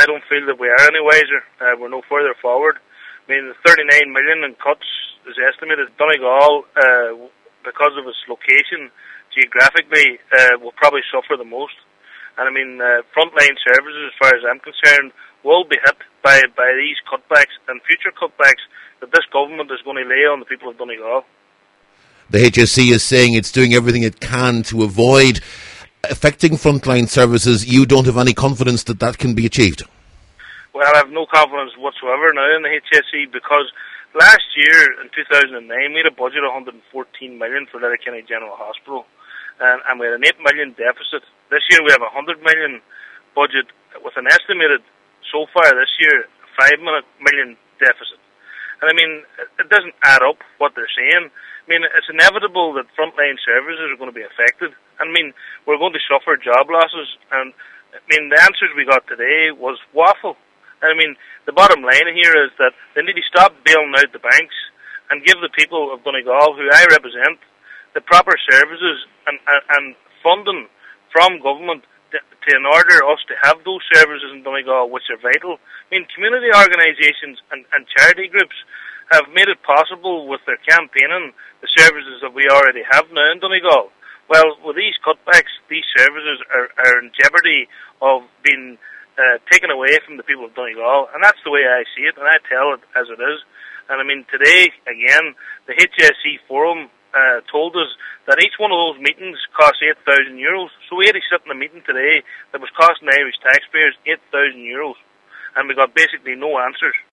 I don't feel that we are any wiser. We're no further forward. I mean, the 39 million in cuts is estimated. Donegal, because of its location geographically, will probably suffer the most. And I mean, frontline services, as far as I'm concerned, will be hit by these cutbacks and future cutbacks that this government is going to lay on the people of Donegal. The HSE is saying it's doing everything it can to avoid affecting frontline services. You don't have any confidence that that can be achieved? Well, I have no confidence whatsoever now in the HSE, because last year, in 2009, we had a budget of 114 million for Letterkenny General Hospital, and we had an 8 million deficit. This year we have a 100 million budget with an estimated, so far this year, 5 million deficit. And I mean, it doesn't add up what they're saying. I mean, it's inevitable that frontline services are going to be affected. I mean, we're going to suffer job losses. And I mean, the answers we got today was waffle. I mean, the bottom line here is that they need to stop bailing out the banks and give the people of Donegal, who I represent, the proper services and funding from government in order us to have those services in Donegal, which are vital. I mean, community organisations and charity groups have made it possible with their campaigning the services that we already have now in Donegal. Well, with these cutbacks, these services are in jeopardy of being taken away from the people of Donegal, and that's the way I see it, and I tell it as it is. And I mean, today, again, the HSE Forum told us that each one of those meetings costs €8,000. So we had to sit in a meeting today that was costing Irish taxpayers €8,000, and we got basically no answers.